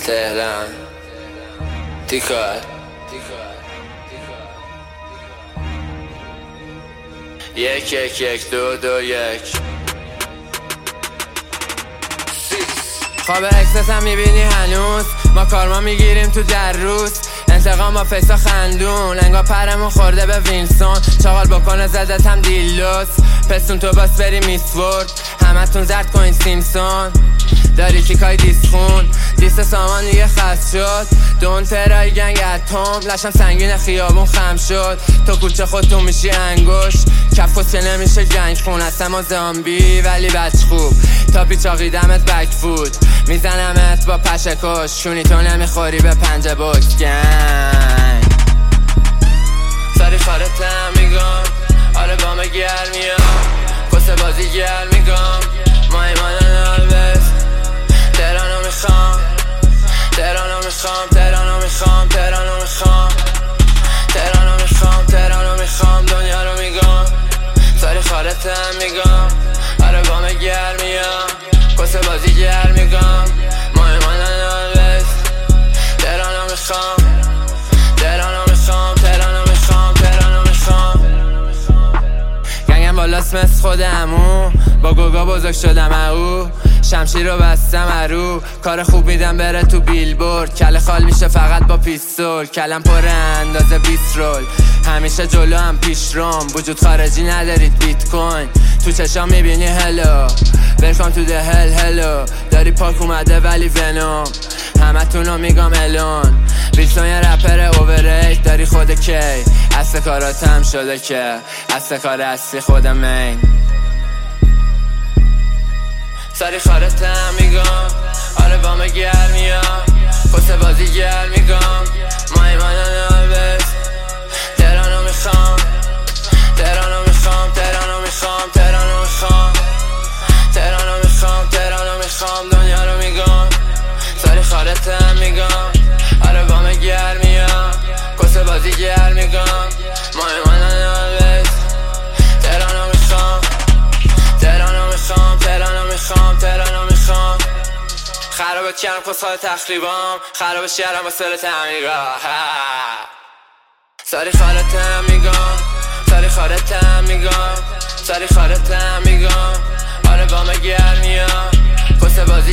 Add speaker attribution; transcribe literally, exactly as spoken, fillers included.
Speaker 1: تهران تیکار یک یک یک دو دو یک خواب اکسس هم میبینی هنوز ما کارما میگیریم تو در روز انتقام با فیسا خندون انگا پرمون خورده به وینسون چاقال بکنه زدت هم دیلوس پستون تو باس بری میسورد همه تون زرد کنین سیمسون داری تیکای دیسخون دیست سامان دیگه خست شد دون ترای گنگ اتم لشم سنگین خیابون خم شد تو کوچه خودتون میشی انگوش کفوس که نمیشه جنگ خون هستم و زامبی ولی بچ خوب تا پیچاقی دمت بک فود میزنمت با پشکش شونی تو نمیخوری به پنجه بکس گنگ ساری خارتم میگم آره بام گرمیم کسه بازی گرم میگم ما ایمانن آلوز تهرانو میخوام تهرانو میخوام تهرانو میخوام تهرانو میخوام تهرانو میخوام تهرانو میخوام دنیا رو میگم ساری خارتم میگم آره بام گرمیم کسه بازی گرم میگم ما ایمانن آلوز تهرانو میخوام تهرانو میخوام تهرانو میخوام تهرانو میخوام گنگم بالاست مثل خودمو با گوگا بزرگ شدم او شمشیر رو بستم ارو کار خوب میدم بره تو بیلبورد کله خال میشه فقط با پیستول کلم پر اندازه بیست رول همیشه جلو هم پیش روم وجود خارجی ندارید بیت کوین تو چشام میبینی هلو welcome to the hell hello داری پاک اومده ولی ونوم همه تونو میگم الون ویلسون یه رپر اووریت داری خود کی اصل کاراتم شده که اصل کار اصلی خود مین ساری خارتم میگم آره بام گرمیم کسه بازی گرم میگم ما ایمانن آلوز تهرانو میخوام تهرانو میخوام تهرانو میخوام تهرانو میخوام تهرانو میخوام تهرانو میخوام دنیا رو میگم ساری خارتم میگم آره بام گرمیم کسه بازی گرم میگم ما ایمانن آلوز تهرانو میخوام تهرانو میخوام تهرانو میخوام تهرانو میخوام خرابت کردم کسخال تخریبام خرابش کردم با سر تعمیرا ساری خارتم میگم ساری خارتم میگم ساری خارتم میگم آره بام گرمیم کسه بازی